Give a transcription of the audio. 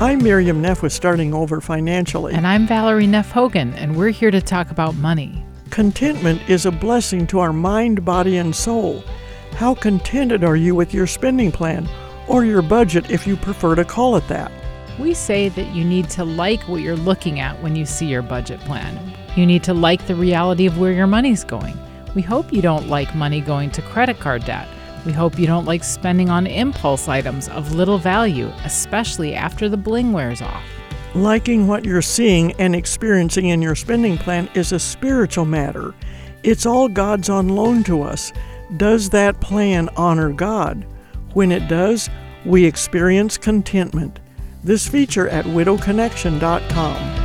I'm Miriam Neff with Starting Over Financially. And I'm Valerie Neff Hogan, and we're here to talk about money. Contentment is a blessing to our mind, body, and soul. How contented are you with your spending plan, or your budget if you prefer to call it that? We say that you need to like what you're looking at when you see your budget plan. You need to like the reality of where your money's going. We hope you don't like money going to credit card debt. We hope you don't like spending on impulse items of little value, especially after the bling wears off. Liking what you're seeing and experiencing in your spending plan is a spiritual matter. It's all God's on loan to us. Does that plan honor God? When it does, we experience contentment. This feature at widowconnection.com.